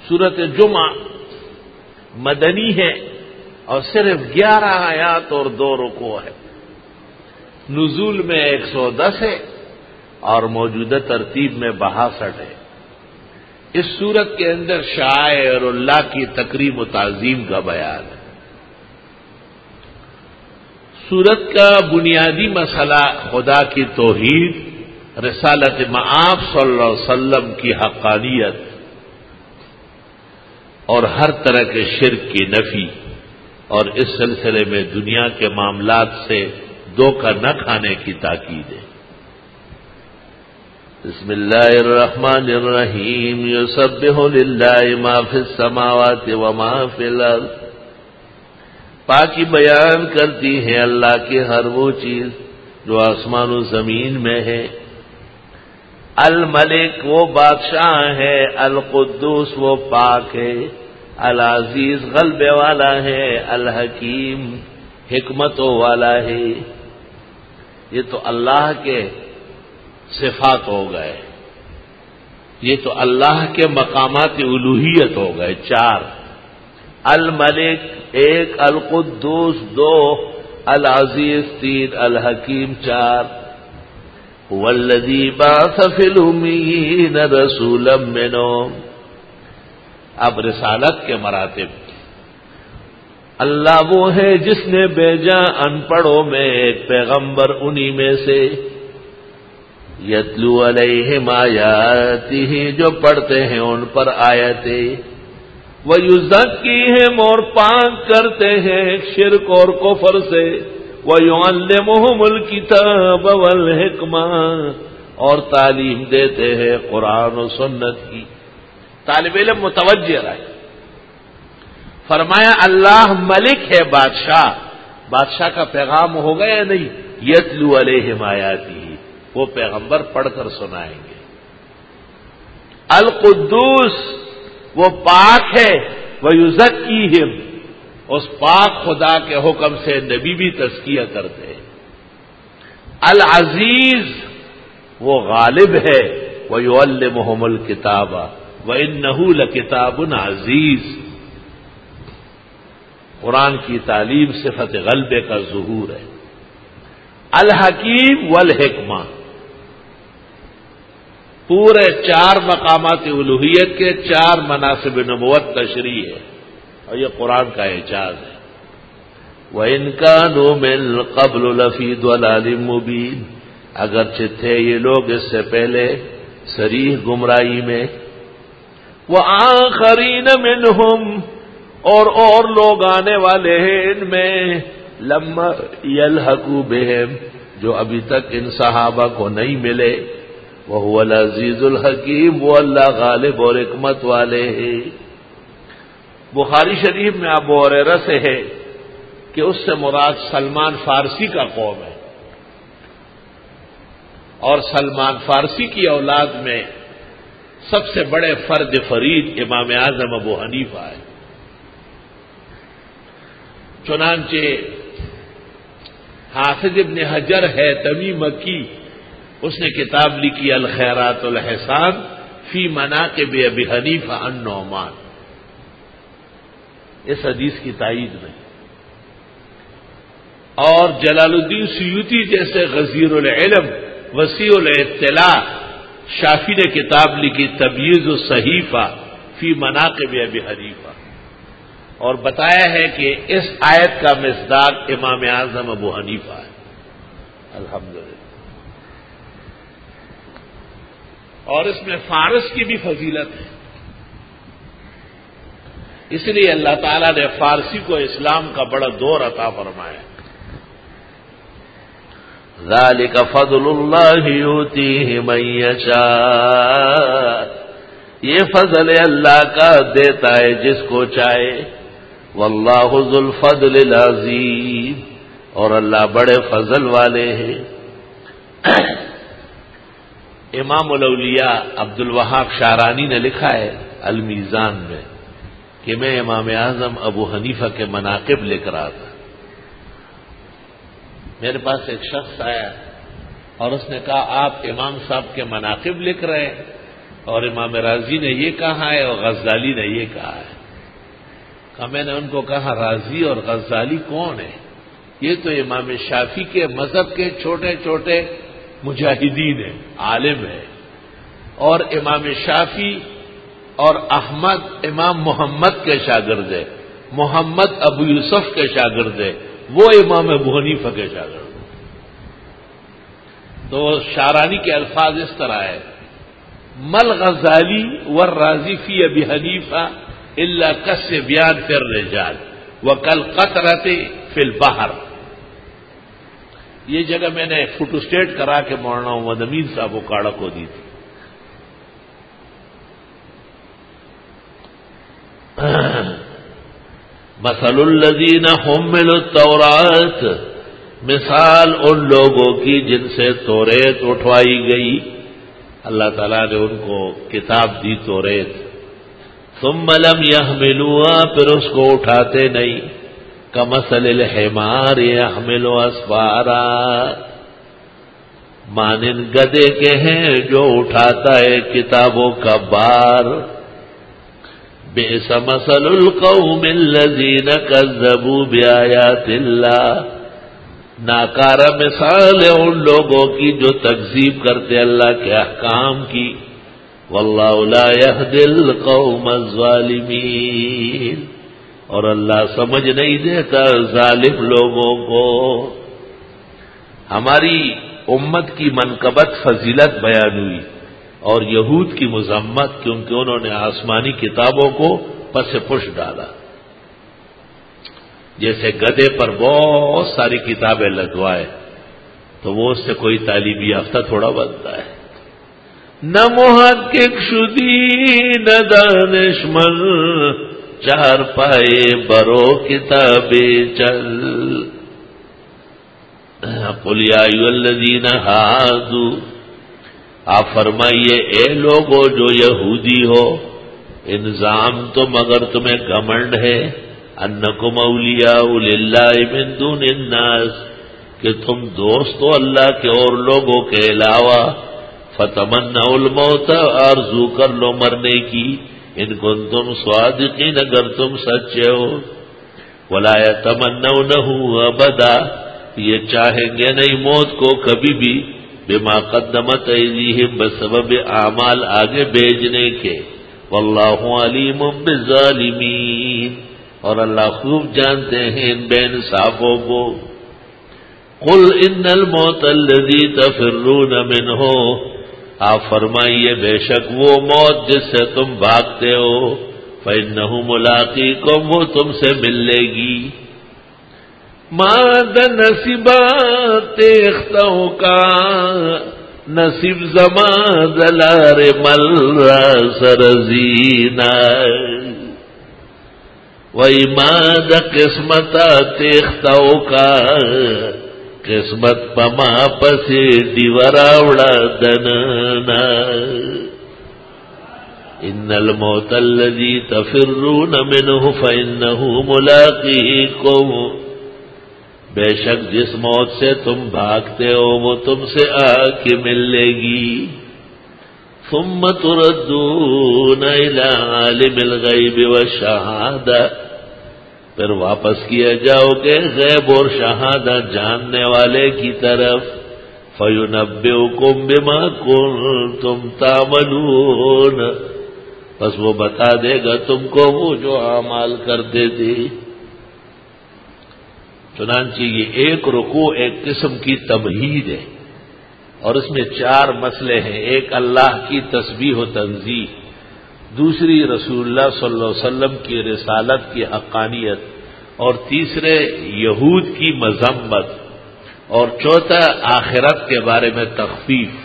سورۃ جمعہ مدنی ہے اور صرف 11 آیات اور 2 رکوع ہے. نزول میں 110 ہے اور موجودہ ترتیب میں 62 ہے. اس سورت کے اندر شعائر اللہ کی تکریم و تعظیم کا بیان ہے. سورت کا بنیادی مسئلہ خدا کی توحید، رسالت مآب صلی اللہ علیہ وسلم کی حقانیت اور ہر طرح کے شرک کی نفی، اور اس سلسلے میں دنیا کے معاملات سے دھوکہ نہ کھانے کی تاکید ہے. بسم اللہ الرحمن الرحیم. یسبح للہ ما فی السماوات وما فی الارض. پاکی بیان کرتی ہے اللہ کی ہر وہ چیز جو آسمان و زمین میں ہے. الملک وہ بادشاہ ہے، القدوس وہ پاک ہے، العزیز غلبے والا ہے، الحکیم حکمتوں والا ہے. یہ تو اللہ کے صفات ہو گئے، یہ تو اللہ کے مقامات الوہیت ہو گئے. 4 الملک 1، القدوس 2، العزیز 3، الحکیم 4. هو الذی بعث فی الامیین رسولا منہم. اب رسالت کے مراتب. اللہ وہ ہے جس نے بھیجا ان پڑھوں میں ایک پیغمبر انہی میں سے. یتلو علیہم آیاتہ جو پڑھتے ہیں ان پر آیتیں. وَيُزَكِّيهِمْ اور پاک کرتے ہیں شرک اور کفر سے. وَيُعَلِّمُهُمُ الْكِتَابَ وَالْحِكْمَةَ اور تعلیم دیتے ہیں قرآن و سنت کی. طالب علم متوجہ رہے. فرمایا اللہ ملک ہے، بادشاہ. بادشاہ کا پیغام ہوگا یا نہیں؟ یتلو علیہم آیاتہ، وہ پیغمبر پڑھ کر سنائیں گے. القدوس وہ پاک ہے، وَيُزَكِّيهِمْ اس پاک خدا کے حکم سے نبی بھی تزکیہ کرتے ہیں. العزیز وہ غالب ہے، وَيُعَلِّمُهُمُ الْكِتَابَ وَإِنَّهُ لَكِتَابٌ عزیز. قرآن کی تعلیم صفت غلبے کا ظہور ہے. الحکیم والحکمہ پورے 4 مقامات الوہیت کے 4 مناصب نبوت تشریح ہے، اور یہ قرآن کا اعجاز ہے. وَإِن كَانُوا مِن قَبْلُ لَفِي ضَلَالٍ مُّبِينٍ اگرچہ تھے یہ لوگ اس سے پہلے صریح گمراہی میں. وَآخَرِينَ مِنْهُمْ اور لوگ آنے والے ہیں ان میں لَمَّا يَلْحَقُوا بِهِمْ جو ابھی تک ان صحابہ کو نہیں ملے. وَهُوَ الْعَزِيزُ الْحَكِيمُ وہ اللہ غالب اور حکمت والے ہیں. بخاری شریف میں ابو ہریرہ سے ہے کہ اس سے مراد سلمان فارسی کا قوم ہے، اور سلمان فارسی کی اولاد میں سب سے بڑے فرد فرید امام اعظم ابو حنیفہ ہے. چنانچہ حافظ ابن حجر ہے تمی مکی، اس نے کتاب لکھی الخیرات الحسان فی مناقب ابی حنیفہ النعمان، اس حدیث کی تائید میں. اور جلال الدین سیوطی جیسے غزیر العلم وسیع الاطلاع شافی نے کتاب لکھی تبییض الصحیفہ فی مناقب ابی حنیفہ، اور بتایا ہے کہ اس آیت کا مصداق امام اعظم ابو حنیفہ ہے. الحمدللہ. اور اس میں فارس کی بھی فضیلت ہے، اس لیے اللہ تعالیٰ نے فارسی کو اسلام کا بڑا دور عطا فرمایا. ذالک فضل اللہ یؤتیہ من یشاء یہ فضل اللہ کا دیتا ہے جس کو چاہے. واللہ ذو الفضل العظیم اور اللہ بڑے فضل والے ہیں. امام الاولیاء عبد الوہاب شعرانی نے لکھا ہے المیزان میں کہ میں امام اعظم ابو حنیفہ کے مناقب لکھ رہا تھا. میرے پاس ایک شخص آیا اور اس نے کہا آپ امام صاحب کے مناقب لکھ رہے ہیں؟ اور امام رازی نے یہ کہا ہے اور غزالی نے یہ کہا ہے. میں نے ان کو کہا رازی اور غزالی کون ہے؟ یہ تو امام شافعی کے مذہب کے چھوٹے چھوٹے مجاہدین ہیں، عالم ہیں. اور امام شافعی اور احمد امام محمد کے شاگرد ہیں، محمد ابو یوسف کے شاگرد ہیں، وہ امام ابو حنیفہ کے شاگرد ہیں. تو شارانی کے الفاظ اس طرح ہے: مل غزالی والرازی فی ابی حنیفہ الا کس بیان فی الرجال وکل قطرۃ فی البحر. یہ جگہ میں نے فوٹو اسٹیٹ کرا کے مولانا محمد امین صاحب کو کاڑا کو دی تھی. مثل الذین حملوا التوراۃ، مثال ان لوگوں کی جن سے توریت اٹھوائی گئی، اللہ تعالیٰ نے ان کو کتاب دی توریت. ثم لم يحملوها، پھر اس کو اٹھاتے نہیں. کمثل الحمار يحمل اسفارا، مانند گدھے کے ہیں جو اٹھاتا ہے کتابوں کا بار. بئس مثل القوم الذين كذبوا بآيات اللہ، ناکارہ مثال ہے ان لوگوں کی جو تکذیب کرتے اللہ کے احکام کی. واللہ لا يهدي القوم الظالمین، اور اللہ سمجھ نہیں دیتا ظالم لوگوں کو. ہماری امت کی منقبت فضیلت بیان ہوئی اور یہود کی مذمت، کیونکہ انہوں نے آسمانی کتابوں کو پس پش ڈالا. جیسے گدھے پر بہت ساری کتابیں لگوائے تو وہ اس سے کوئی تعلیم یافتہ تھوڑا بنتا ہے. نہ محقق شدی نہ دانشمند، چار پائے برو کتابیں چل. قل یا ایھا الذین ھادوا، آپ فرمائیے اے لوگو جو یہودی ہو، انظام تم اگر تمہیں گھمنڈ ہے، انکم اولیاء للہ من دون الناس، کہ تم دوست ہو اللہ کے اور لوگوں کے علاوہ، فتمنوا الموت، آرزو کر لو مرنے کی، ان کنتم صادقین، اگر تم سچے ہو. ولا یتمنونہ ابدا، یہ چاہیں گے نہیں موت کو کبھی بھی، بما قدمت ایدیہم، بسبب اعمال آگے بھیجنے کے. واللہ علیم بالظالمین، اور اللہ خوب جانتے ہیں ان بے انصافوں کو. قل ان الموت الذی تفرون منہ، آپ فرمائیے بے شک وہ موت جس سے تم بھاگتے ہو، فإنہ ملاقیکم، وہ تم سے مل لے گی. ماد نصیبات اختوں کا، نصیب زمان دلار مل سرزینا، وہی ماد قسمتات اختوں کا، قسمت پما پسی دیوراوڑا دننا. ان الموت الذی تفرون منہ فإنہ ملاقیکم، بے شک جس موت سے تم بھاگتے ہو وہ تم سے آ کے مل لے گی. ثم تردون الی عالم الغیب والشہادہ، پھر واپس کیا جاؤ گے غیب اور شہادت جاننے والے کی طرف. فَيُنَبِّئُكُم بِمَا كُنتُمْ تَعْمَلُونَ، بس وہ بتا دے گا تم کو وہ جو اعمال کرتے تھے. چنانچہ یہ ایک رکوع ایک قسم کی تمہید ہے، اور اس میں 4 مسئلے ہیں. ایک اللہ کی تسبیح و تنزیہ، دوسری رسول اللہ صلی اللہ علیہ وسلم کی رسالت کی حقانیت، اور تیسرے یہود کی مذمت، اور چوتھا آخرت کے بارے میں تخفیف.